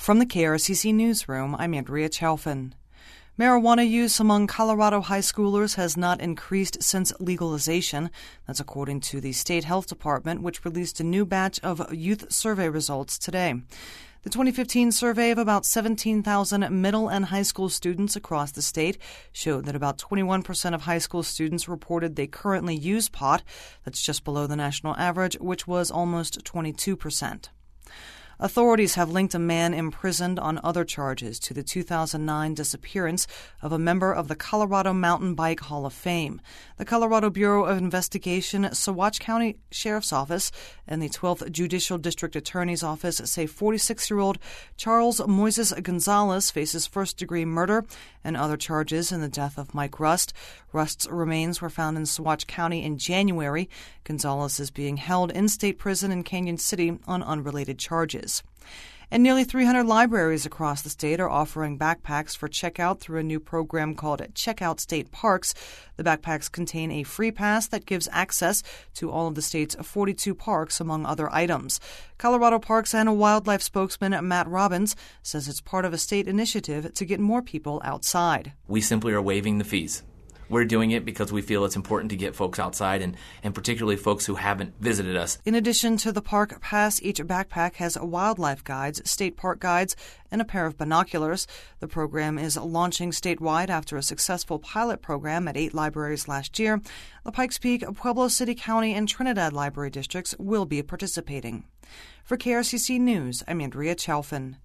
From the KRCC Newsroom, I'm Andrea Chalfin. Marijuana use among Colorado high schoolers has not increased since legalization. That's according to the State Health Department, which released a new batch of youth survey results today. The 2015 survey of about 17,000 middle and high school students across the state showed that about 21% of high school students reported they currently use pot. That's just below the national average, which was almost 22%. Authorities have linked a man imprisoned on other charges to the 2009 disappearance of a member of the Colorado Mountain Bike Hall of Fame. The Colorado Bureau of Investigation, Saguache County Sheriff's Office, and the 12th Judicial District Attorney's Office say 46-year-old Charles Moises Gonzalez faces first-degree murder and other charges in the death of Mike Rust. Rust's remains were found in Saguache County in January. Gonzalez is being held in state prison in Canyon City on unrelated charges. And nearly 300 libraries across the state are offering backpacks for checkout through a new program called Checkout State Parks. The backpacks contain a free pass that gives access to all of the state's 42 parks, among other items. Colorado Parks and Wildlife spokesman Matt Robbins says it's part of a state initiative to get more people outside. We simply are waiving the fees. We're doing it because we feel it's important to get folks outside and particularly folks who haven't visited us. In addition to the park pass, each backpack has wildlife guides, state park guides, and a pair of binoculars. The program is launching statewide after a successful pilot program at 8 libraries last year. The Pikes Peak, Pueblo City County, and Trinidad library districts will be participating. For KRCC News, I'm Andrea Chalfin.